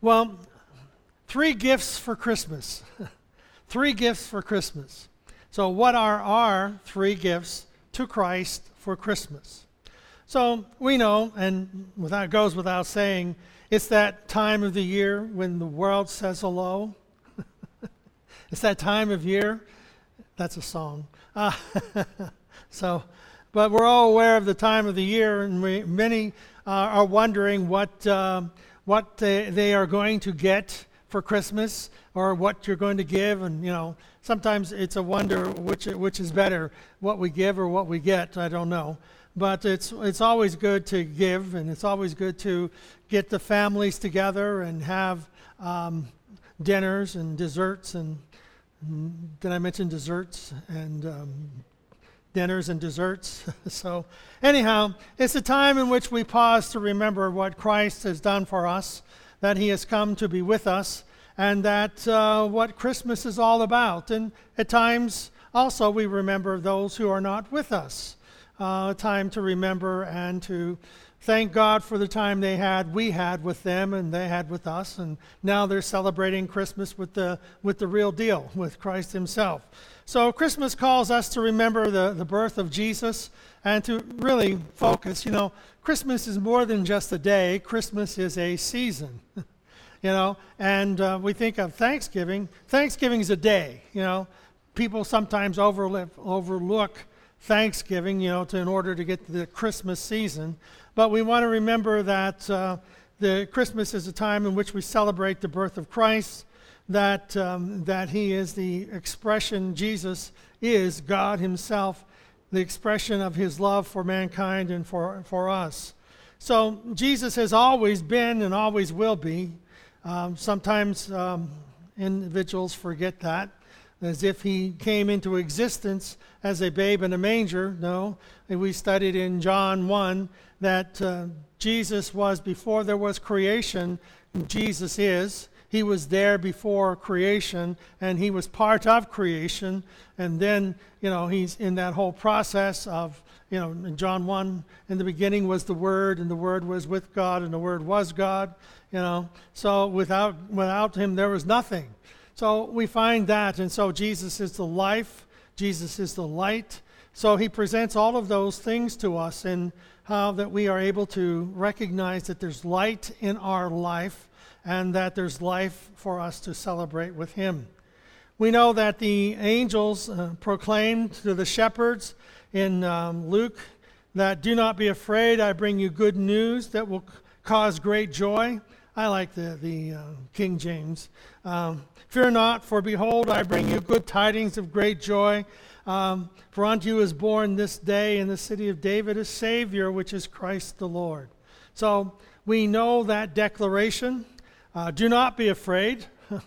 Well, three gifts for Christmas. Three gifts for Christmas. So what are our three gifts to Christ for Christmas? So we know, and it goes without saying, it's that time of the year when the world says hello. It's that time of year. That's a song. But we're all aware of the time of the year, and many are wondering what they are going to get for Christmas, or what you're going to give. And sometimes it's a wonder which is better, what we give or what we get. I don't know, but it's always good to give, and it's always good to get the families together and have dinners and desserts. And did I mention desserts and dinners and desserts? So anyhow, it's a time in which we pause to remember what Christ has done for us, that he has come to be with us, and that what Christmas is all about. And at times also we remember those who are not with us. A time to remember and to thank God for the time we had with them, and they had with us, and now they're celebrating Christmas with the real deal, with Christ himself. So Christmas calls us to remember the birth of Jesus and to really focus. Christmas is more than just a day. Christmas is a season, and we think of Thanksgiving. Thanksgiving is a day, People sometimes overlook Thanksgiving, in order to get to the Christmas season. But we want to remember that the Christmas is a time in which we celebrate the birth of Christ, that he is the expression, Jesus is God himself, the expression of his love for mankind and for us. So Jesus has always been and always will be. Sometimes individuals forget that, as if he came into existence as a babe in a manger. No, and we studied in John 1 that Jesus was before there was creation. Jesus is. He was there before creation, and he was part of creation. And then, he's in that whole process of, in John 1, in the beginning was the Word, and the Word was with God, and the Word was God. So without him there was nothing. So we find that, and so Jesus is the life, Jesus is the light. So he presents all of those things to us, and how that we are able to recognize that there's light in our life, and that there's life for us to celebrate with him. We know that the angels proclaimed to the shepherds in Luke that, "Do not be afraid, I bring you good news that will cause great joy." I like the King James. "Fear not, for behold, I bring you good tidings of great joy. For unto you is born this day in the city of David a Savior, which is Christ the Lord." So we know that declaration. Do not be afraid.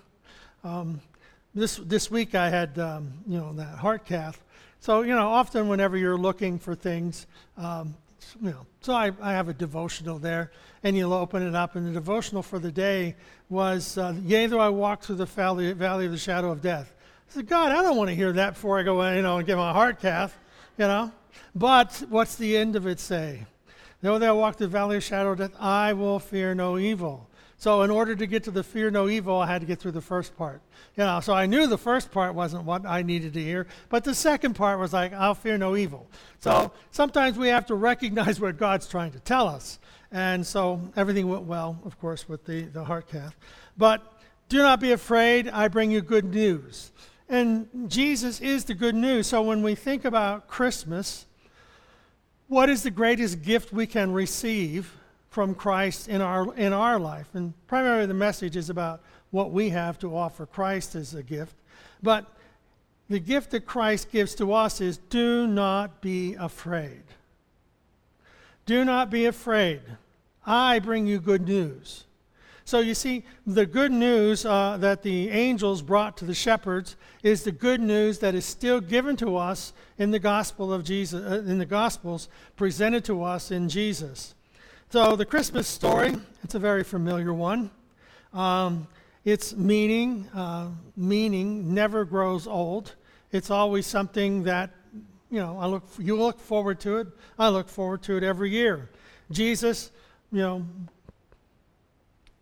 This week I had that heart cath. So often whenever you're looking for things, so I have a devotional there, and you'll open it up, and the devotional for the day was, "Yea, though I walk through the valley of the shadow of death." I said, God, I don't want to hear that before I go, and get my heart cath, But what's the end of it say? "Though I walk through the valley of the shadow of death, I will fear no evil." So in order to get to the fear no evil, I had to get through the first part. So I knew the first part wasn't what I needed to hear, but the second part was like, I'll fear no evil. So sometimes we have to recognize what God's trying to tell us. And so everything went well, of course, with the heart cath. But do not be afraid, I bring you good news. And Jesus is the good news. So when we think about Christmas, what is the greatest gift we can receive from Christ in our life? And primarily the message is about what we have to offer Christ as a gift. But the gift that Christ gives to us is, do not be afraid. Do not be afraid. I bring you good news. So you see, the good news that the angels brought to the shepherds is the good news that is still given to us in the gospel of Jesus, in the Gospels presented to us in Jesus. So the Christmas story, it's a very familiar one. Its meaning never grows old. It's always something that, you look forward to it. I look forward to it every year. Jesus,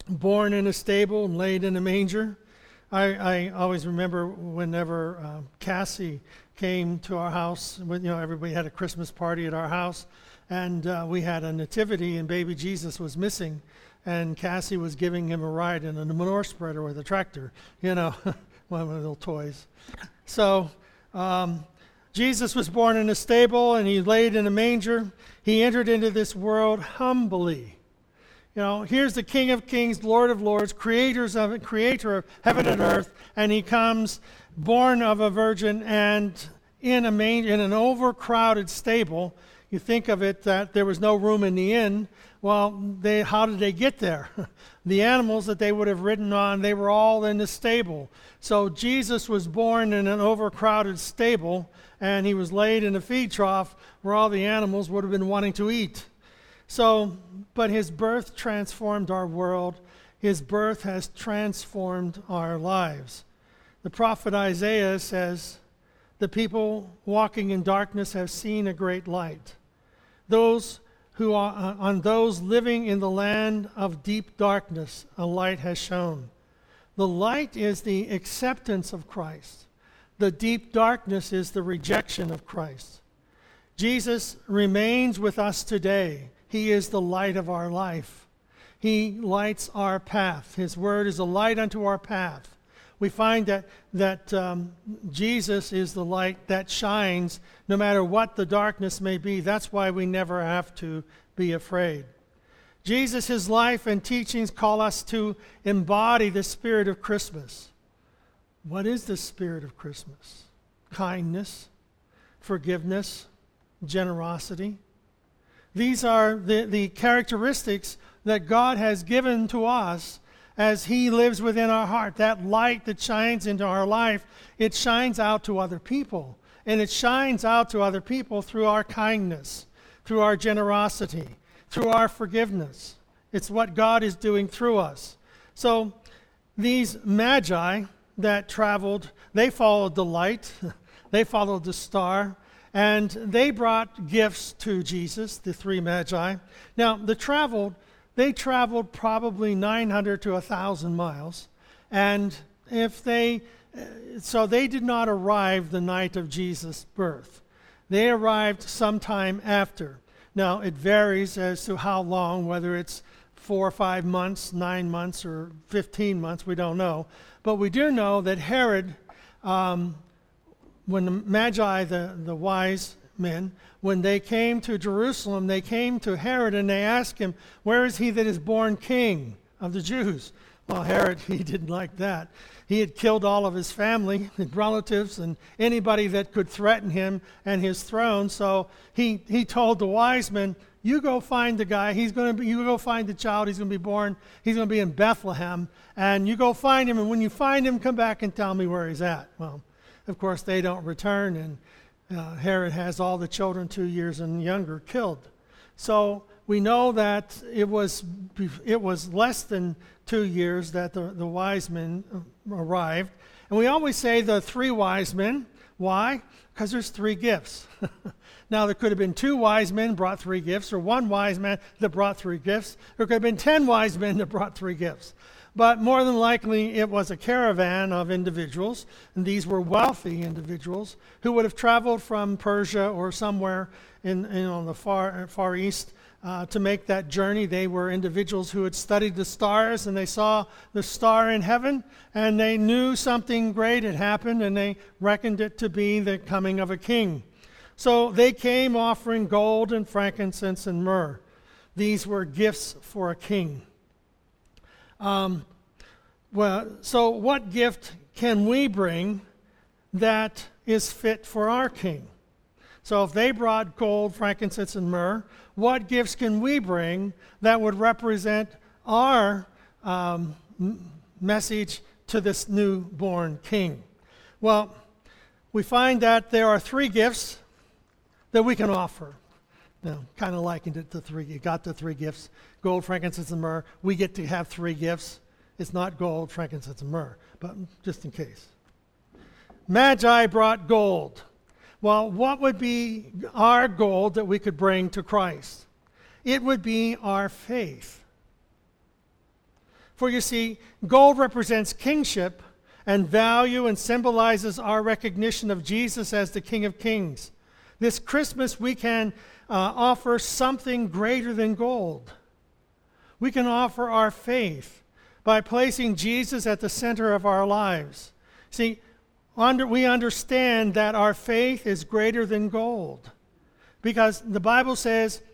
born in a stable and laid in a manger. I always remember whenever Cassie came to our house, when everybody had a Christmas party at our house, and we had a nativity, and baby Jesus was missing, and Cassie was giving him a ride in a manure spreader with a tractor, one of the little toys. So Jesus was born in a stable, and he laid in a manger. He entered into this world humbly. Here's the King of Kings, Lord of Lords, creator of heaven and earth, and he comes born of a virgin and in an overcrowded stable. You think of it that there was no room in the inn. Well, how did they get there? The animals that they would have ridden on, they were all in the stable. So Jesus was born in an overcrowded stable, and he was laid in a feed trough where all the animals would have been wanting to eat. But his birth transformed our world. His birth has transformed our lives. The prophet Isaiah says, "The people walking in darkness have seen a great light. On those living in the land of deep darkness, a light has shone." The light is the acceptance of Christ. The deep darkness is the rejection of Christ. Jesus remains with us today. He is the light of our life. He lights our path. His word is a light unto our path. We find that Jesus is the light that shines no matter what the darkness may be. That's why we never have to be afraid. Jesus, his life and teachings call us to embody the spirit of Christmas. What is the spirit of Christmas? Kindness, forgiveness, generosity. These are the characteristics that God has given to us as he lives within our heart. That light that shines into our life, it shines out to other people. And it shines out to other people through our kindness, through our generosity, through our forgiveness. It's what God is doing through us. So these magi that traveled, they followed the light, they followed the star, and they brought gifts to Jesus, the three magi. Now, they traveled probably 900 to 1,000 miles, and so they did not arrive the night of Jesus' birth. They arrived sometime after. Now, it varies as to how long, whether it's 4 or 5 months, 9 months, or 15 months, we don't know. But we do know that Herod, when the Magi, the wise men, when they came to Jerusalem, they came to Herod and they asked him, "Where is he that is born king of the Jews?" Well, Herod, he didn't like that. He had killed all of his family, his relatives, and anybody that could threaten him and his throne. So he told the wise men, "You go find the guy. You go find the child. He's going to be born. He's going to be in Bethlehem. And you go find him. And when you find him, come back and tell me where he's at." Well, of course, they don't return, and Herod has all the children 2 years and younger killed. So we know that it was less than 2 years that the wise men arrived. And we always say the three wise men. Why? Because there's 3 gifts. Now, there could have been 2 wise men brought 3 gifts, or 1 wise man that brought 3 gifts. There could have been 10 wise men that brought 3 gifts. But more than likely, it was a caravan of individuals, and these were wealthy individuals who would have traveled from Persia or somewhere in the far east to make that journey. They were individuals who had studied the stars, and they saw the star in heaven, and they knew something great had happened, and they reckoned it to be the coming of a king. So they came offering gold and frankincense and myrrh. These were gifts for a king. So what gift can we bring that is fit for our king? So if they brought gold, frankincense, and myrrh, what gifts can we bring that would represent our message to this newborn king? Well, we find that there are 3 gifts that we can offer. Now, kind of likened it to 3. You got the 3 gifts: gold, frankincense, and myrrh. We get to have 3 gifts. It's not gold, frankincense, and myrrh, but just in case. Magi brought gold. Well, what would be our gold that we could bring to Christ? It would be our faith. For you see, gold represents kingship and value and symbolizes our recognition of Jesus as the King of Kings. This Christmas, we can offer something greater than gold. We can offer our faith by placing Jesus at the center of our lives. See, we understand that our faith is greater than gold. Because the Bible says,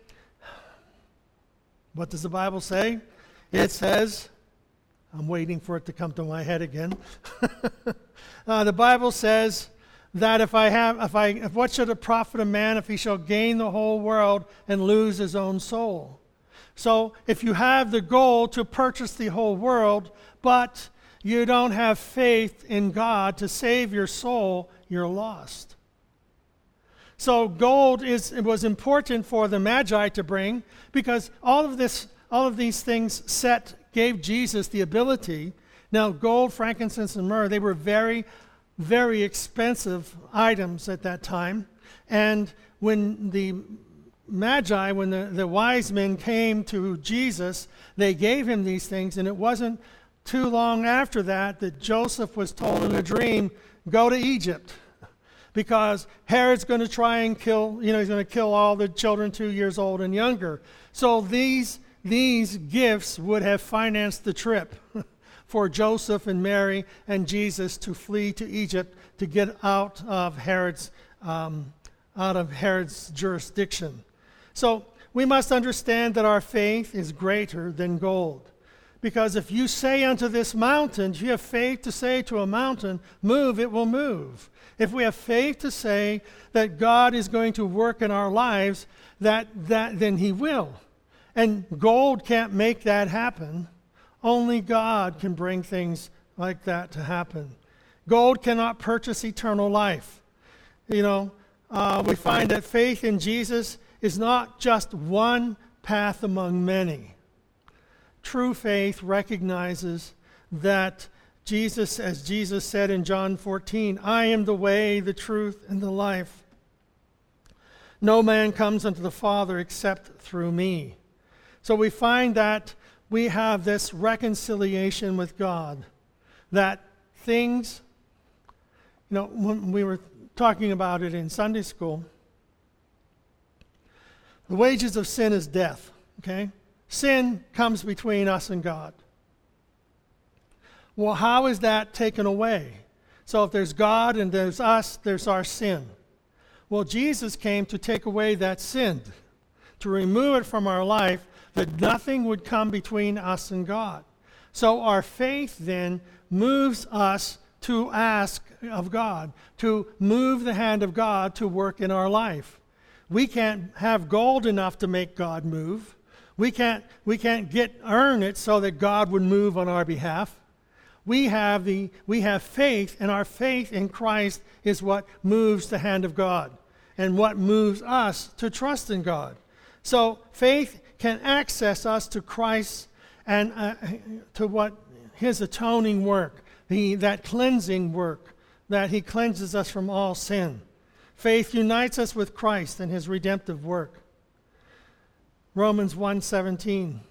what does the Bible say? It says, I'm waiting for it to come to my head again. The Bible says that if what should it profit a man if he shall gain the whole world and lose his own soul? So if you have the goal to purchase the whole world, but you don't have faith in God to save your soul, you're lost. So gold was important for the Magi to bring, because all of these things gave Jesus the ability. Now, gold, frankincense, and myrrh, they were very, very expensive items at that time. And when the Magi, when the wise men came to Jesus, they gave him these things, and it wasn't too long after that Joseph was told in a dream, go to Egypt, because Herod's going to try and kill, he's going to kill all the children 2 years old and younger. So these gifts would have financed the trip for Joseph and Mary and Jesus to flee to Egypt to get out of Herod's jurisdiction. So we must understand that our faith is greater than gold. Because if you say unto this mountain, if you have faith to say to a mountain, move, it will move. If we have faith to say that God is going to work in our lives, then he will. And gold can't make that happen. Only God can bring things like that to happen. Gold cannot purchase eternal life. We find that faith in Jesus is not just one path among many. True faith recognizes that Jesus, as Jesus said in John 14, I am the way, the truth, and the life. No man comes unto the Father except through me. So we find that we have this reconciliation with God, that things, when we were talking about it in Sunday school, the wages of sin is death, okay? Sin comes between us and God. Well, how is that taken away? So if there's God and there's us, there's our sin. Well, Jesus came to take away that sin, to remove it from our life, that nothing would come between us and God. So our faith then moves us to ask of God, to move the hand of God to work in our life. We can't have gold enough to make God move. We can't earn it so that God would move on our behalf. We have faith, and our faith in Christ is what moves the hand of God and what moves us to trust in God. So faith can access us to Christ and to what his atoning work, that cleansing work, that he cleanses us from all sin. Faith unites us with Christ and his redemptive work. Romans 1:17.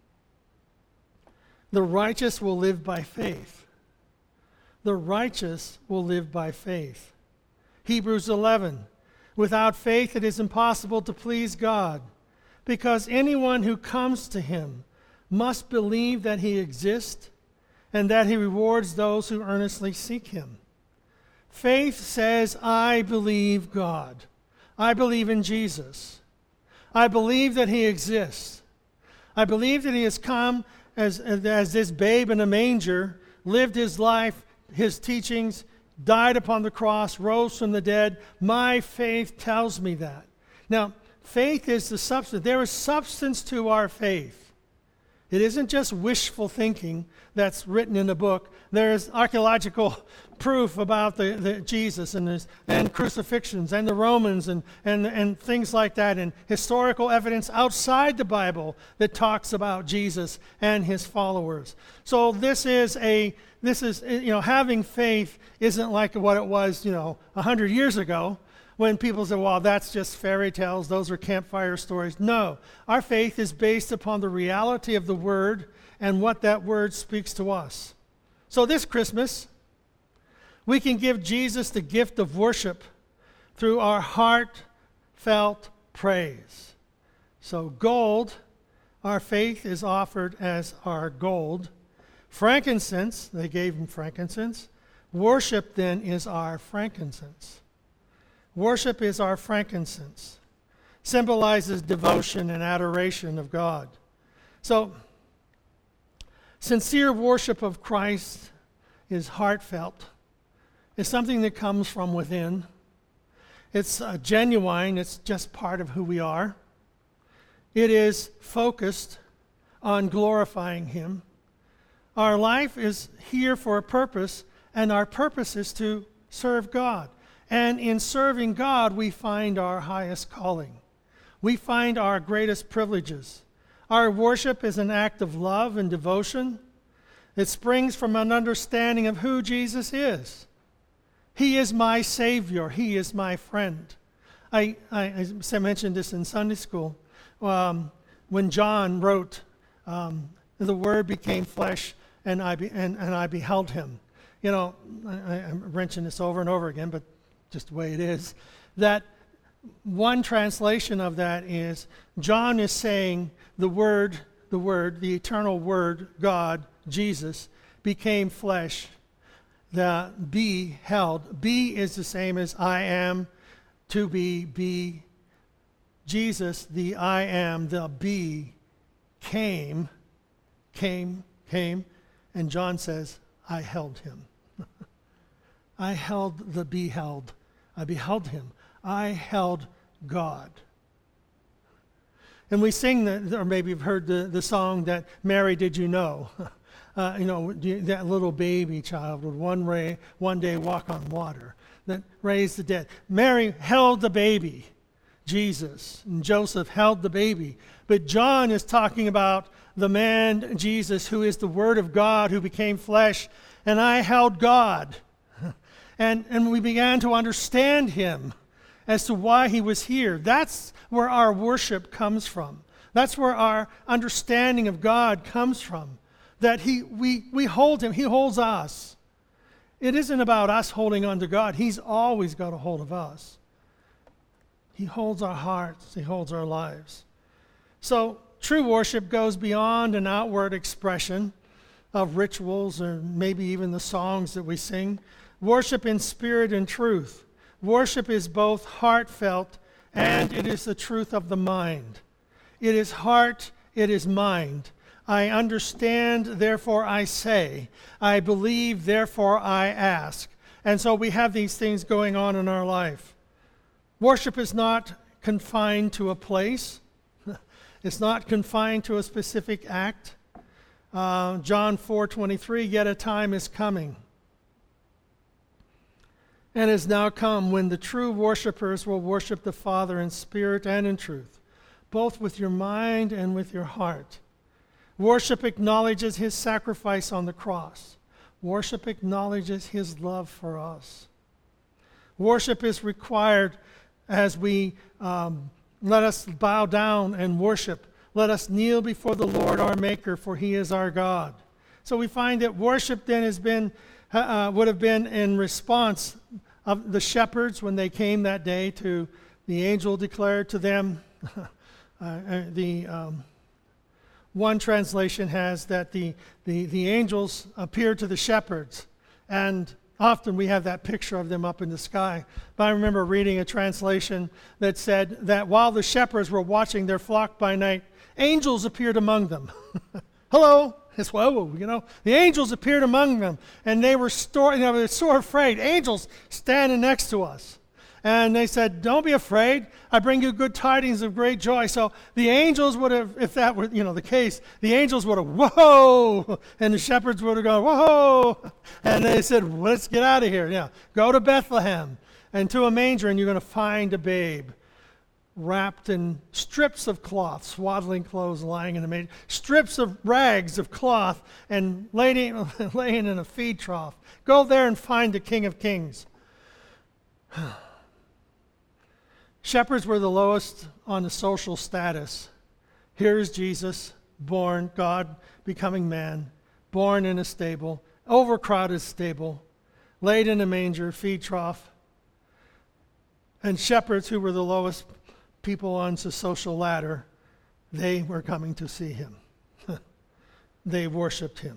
The righteous will live by faith. The righteous will live by faith. Hebrews 11. Without faith it is impossible to please God, because anyone who comes to him must believe that he exists and that he rewards those who earnestly seek him. Faith says, I believe God. I believe in Jesus. I believe that he exists. I believe that he has come as this babe in a manger, lived his life, his teachings, died upon the cross, rose from the dead. My faith tells me that. Now, faith is the substance. There is substance to our faith. It isn't just wishful thinking that's written in the book. There's archaeological proof about the Jesus and crucifixions and the Romans and things like that, and historical evidence outside the Bible that talks about Jesus and his followers. So having faith isn't like what it was 100 years ago, when people say, well, that's just fairy tales, those are campfire stories. No, our faith is based upon the reality of the Word and what that word speaks to us. So this Christmas, we can give Jesus the gift of worship through our heartfelt praise. So gold, our faith is offered as our gold. Frankincense, they gave him frankincense. Worship then is our frankincense. Worship is our frankincense. Symbolizes devotion and adoration of God. So, sincere worship of Christ is heartfelt. It's something that comes from within. It's genuine. It's just part of who we are. It is focused on glorifying Him. Our life is here for a purpose, and our purpose is to serve God. And in serving God, we find our highest calling. We find our greatest privileges. Our worship is an act of love and devotion. It springs from an understanding of who Jesus is. He is my Savior. He is my friend. I mentioned this in Sunday school. When John wrote, the Word became flesh, and I beheld Him. You know, I'm wrenching this over and over again, but just the way it is. That one translation of that is, John is saying the Word, the eternal Word, God, Jesus, became flesh. The beheld. Be is the same as I am, to be. Jesus, the I am, the be, came, and John says, I held him. I held the beheld. I beheld him. I held God. And we sing, or maybe you've heard the song that, Mary, did you know? That little baby child would one day walk on water, that raised the dead. Mary held the baby, Jesus, and Joseph held the baby. But John is talking about the man, Jesus, who is the Word of God, who became flesh, and I held God. And we began to understand Him as to why He was here. That's where our worship comes from. That's where our understanding of God comes from. That we hold Him, He holds us. It isn't about us holding on to God. He's always got a hold of us. He holds our hearts. He holds our lives. So true worship goes beyond an outward expression of rituals or maybe even the songs that we sing. Worship in spirit and truth. Worship is both heartfelt and it is the truth of the mind. It is heart, it is mind. I understand, therefore I say. I believe, therefore I ask. And so we have these things going on in our life. Worship is not confined to a place. It's not confined to a specific act. John 4:23, yet a time is coming, and is now come, when the true worshipers will worship the Father in spirit and in truth, both with your mind and with your heart. Worship acknowledges His sacrifice on the cross. Worship acknowledges His love for us. Worship is required as we let us bow down and worship. Let us kneel before the Lord our Maker, for He is our God. So we find that worship then would have been in response of the shepherds when they came that day to the angel declared to them. One translation has that the angels appeared to the shepherds, and often we have that picture of them up in the sky. But I remember reading a translation that said that while the shepherds were watching their flock by night, angels appeared among them. Hello. It's, whoa, the angels appeared among them, and they were so afraid. Angels standing next to us. And they said, don't be afraid. I bring you good tidings of great joy. So the angels would have, if that were, the case, the angels would have, whoa, and the shepherds would have gone, whoa. And they said, let's get out of here. Yeah, go to Bethlehem and to a manger, and you're going to find a babe wrapped in strips of cloth, swaddling clothes lying in a manger, strips of rags of cloth, and laying in a feed trough. Go there and find the King of Kings. Shepherds were the lowest on the social status. Here is Jesus, born, God becoming man, born in a stable, overcrowded stable, laid in a manger, feed trough, and shepherds who were the lowest people on the social ladder, they were coming to see him. They worshiped him.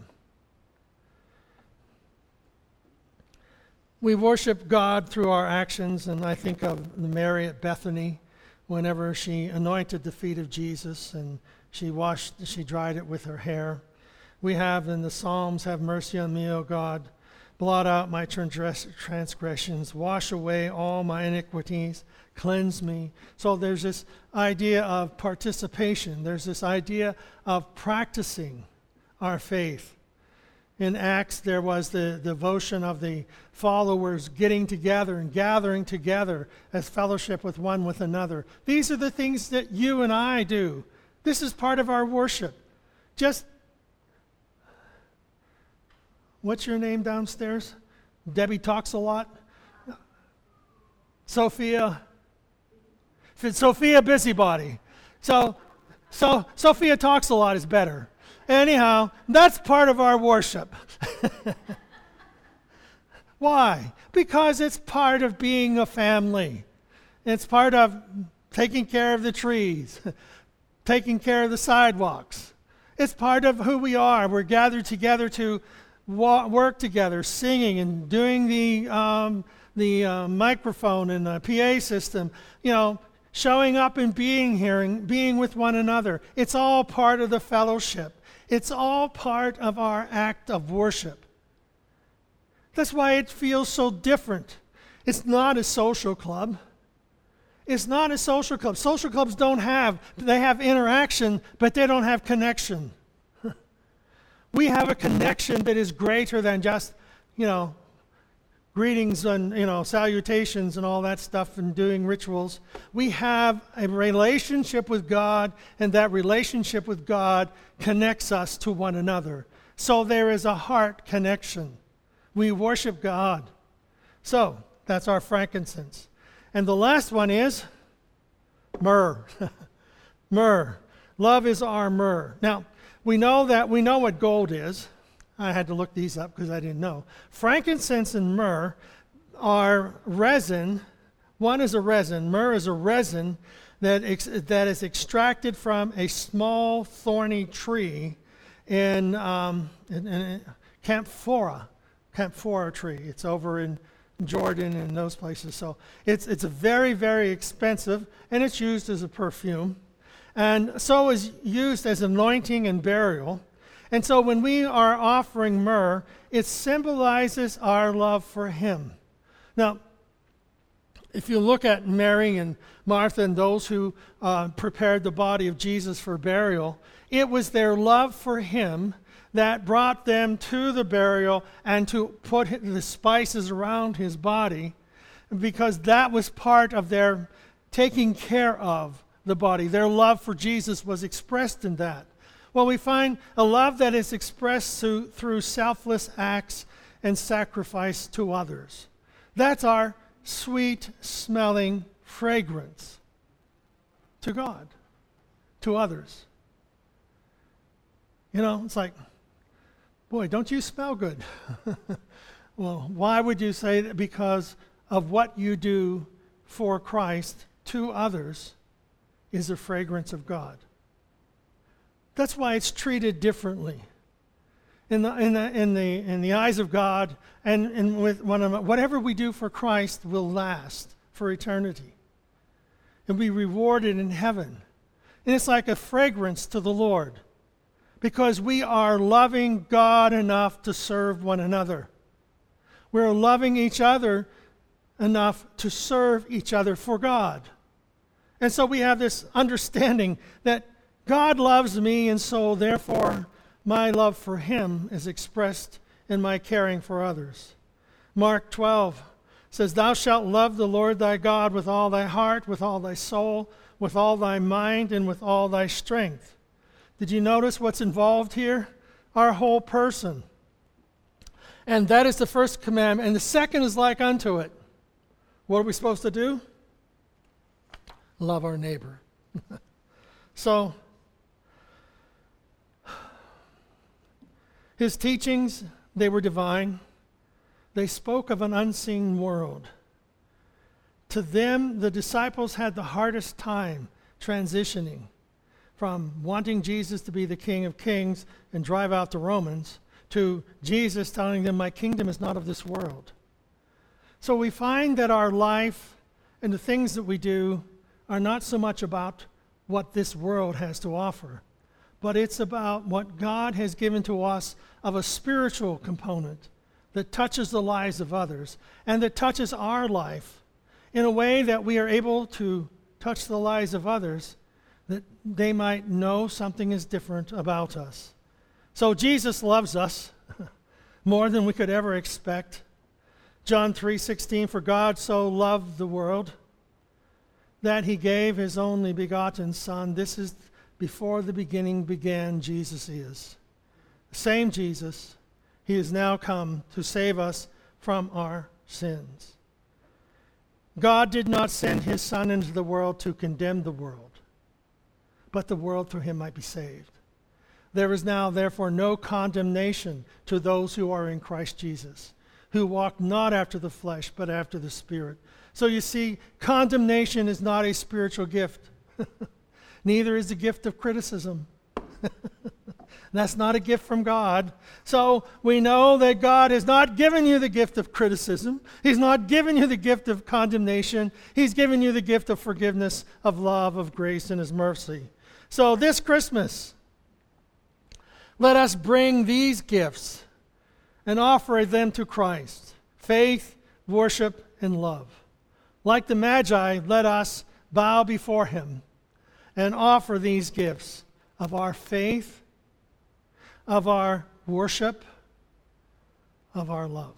We worship God through our actions, and I think of Mary at Bethany, whenever she anointed the feet of Jesus and she dried it with her hair. We have in the Psalms, have mercy on me, O God. Blot out my transgressions. Wash away all my iniquities. Cleanse me. So there's this idea of participation. There's this idea of practicing our faith. In Acts, there was the devotion of the followers getting together and gathering together as fellowship with one with another. These are the things that you and I do. This is part of our worship. What's your name downstairs? Debbie talks a lot. Sophia Busybody. So Sophia talks a lot is better. Anyhow, that's part of our worship. Why? Because it's part of being a family. It's part of taking care of the trees, taking care of the sidewalks. It's part of who we are. We're gathered together to work together, singing and doing the microphone and the PA system, showing up and being here and being with one another. It's all part of the fellowship. It's all part of our act of worship. That's why it feels so different. It's not a social club. It's not a social club. Social clubs they have interaction, but they don't have connection. We have a connection that is greater than just, greetings and, salutations and all that stuff and doing rituals. We have a relationship with God, and that relationship with God connects us to one another. So there is a heart connection. We worship God. So that's our frankincense. And the last one is myrrh. Myrrh. Love is our myrrh. Now, we know what gold is. I had to look these up because I didn't know. Frankincense and myrrh are resin. One is a resin. Myrrh is a resin that is extracted from a small thorny tree in Camphora tree. It's over in Jordan and those places. So it's very, very expensive, and it's used as a perfume. And so is used as anointing and burial. And so when we are offering myrrh, it symbolizes our love for him. Now, if you look at Mary and Martha and those who prepared the body of Jesus for burial, it was their love for him that brought them to the burial and to put the spices around his body, because that was part of their taking care of the body. Their love for Jesus was expressed in that. Well, we find a love that is expressed through selfless acts and sacrifice to others. That's our sweet-smelling fragrance to God, to others. It's like, boy, don't you smell good? Well, why would you say that? Because of what you do for Christ to others is the fragrance of God. That's why it's treated differently in the eyes of God, and with whatever we do for Christ will last for eternity and be rewarded in heaven. And it's like a fragrance to the Lord, because we are loving God enough to serve one another. We're loving each other enough to serve each other for God. And so we have this understanding that God loves me, and so therefore my love for him is expressed in my caring for others. Mark 12 says, "Thou shalt love the Lord thy God with all thy heart, with all thy soul, with all thy mind, and with all thy strength." Did you notice what's involved here? Our whole person. And that is the first commandment. And the second is like unto it. What are we supposed to do? Love our neighbor. So, His teachings, they were divine. They spoke of an unseen world. To them, the disciples had the hardest time transitioning from wanting Jesus to be the King of Kings and drive out the Romans to Jesus telling them, my kingdom is not of this world. So we find that our life and the things that we do are not so much about what this world has to offer, but it's about what God has given to us of a spiritual component that touches the lives of others and that touches our life in a way that we are able to touch the lives of others, that they might know something is different about us. So Jesus loves us more than we could ever expect. John 3:16, for God so loved the world that he gave his only begotten Son. This is before the beginning began, Jesus is. The same Jesus, he has now come to save us from our sins. God did not send his Son into the world to condemn the world, but the world through him might be saved. There is now, therefore, no condemnation to those who are in Christ Jesus, who walk not after the flesh, but after the Spirit. So you see, condemnation is not a spiritual gift. Neither is the gift of criticism. That's not a gift from God. So we know that God has not given you the gift of criticism. He's not given you the gift of condemnation. He's given you the gift of forgiveness, of love, of grace, and his mercy. So this Christmas, let us bring these gifts and offer them to Christ: faith, worship, and love. Like the Magi, let us bow before him and offer these gifts of our faith, of our worship, of our love.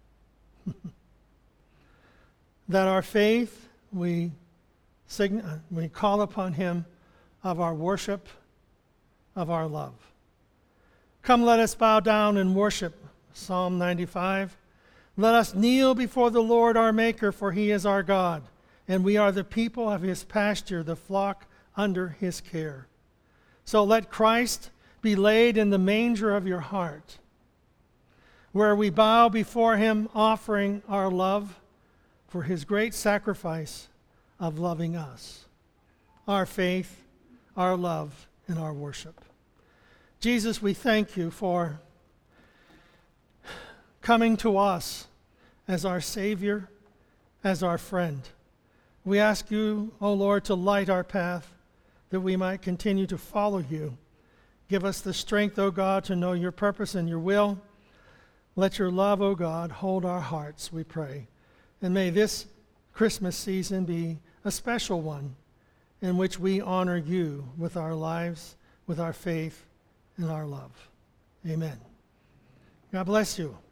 That our faith, we call upon him, of our worship, of our love. Come, let us bow down and worship. Psalm 95. Let us kneel before the Lord our Maker, for he is our God, and we are the people of his pasture, the flock under his care. So let Christ be laid in the manger of your heart, where we bow before him, offering our love for his great sacrifice of loving us, our faith, our love, and our worship. Jesus, we thank you for coming to us as our Savior, as our friend. We ask you, O Lord, to light our path, that we might continue to follow you. Give us the strength, O God, to know your purpose and your will. Let your love, O God, hold our hearts, we pray. And may this Christmas season be a special one in which we honor you with our lives, with our faith, and our love. Amen. God bless you.